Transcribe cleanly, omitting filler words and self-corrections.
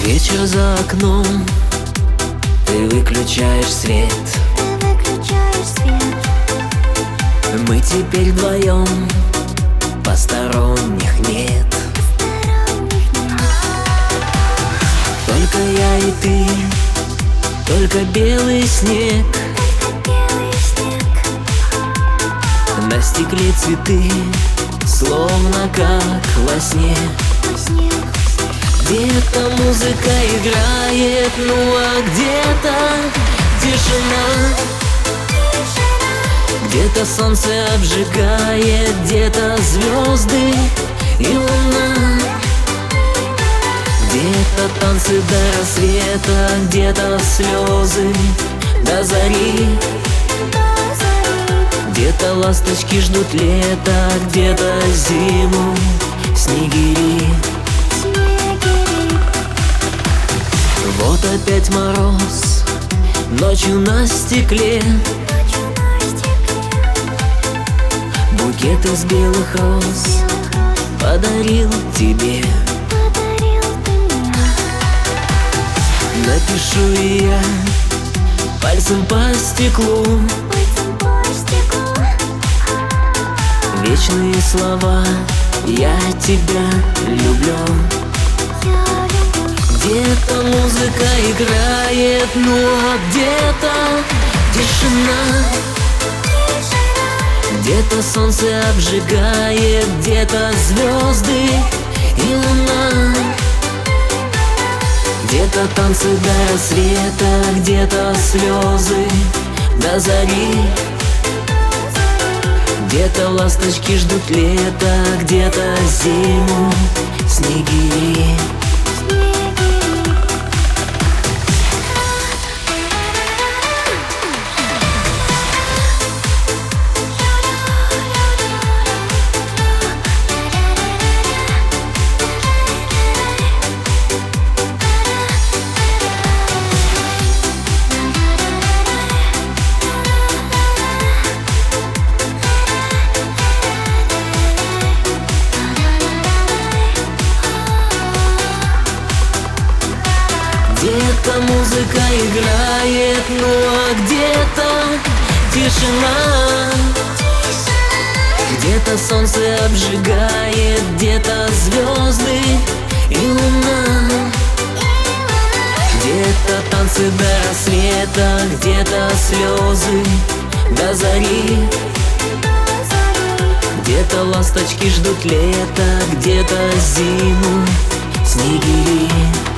Вечер за окном, ты выключаешь свет. Мы теперь вдвоем, посторонних нет. Только я и ты, только белый снег. На стекле цветы, словно как во сне. Где-то музыка играет, ну а где-то тишина. Где-то солнце обжигает, где-то звезды и луна. Где-то танцы до рассвета, где-то слезы до зари. Где-то ласточки ждут лета, где-то зиму снегири. Вот опять мороз, ночью на стекле. Букет из белых роз подарил тебе. Напишу и я пальцем по стеклу вечные слова: я тебя люблю. Где-то музыка играет, ну а где-то тишина. Где-то солнце обжигает, где-то звезды и луна. Где-то танцы до рассвета, где-то слезы до зари. Где-то ласточки ждут лета, где-то зиму снегири. Где-то музыка играет, ну а где-то тишина. Где-то солнце обжигает, где-то звезды и луна. Где-то танцы до рассвета, где-то слезы до зари. Где-то ласточки ждут лета, где-то зиму снегири.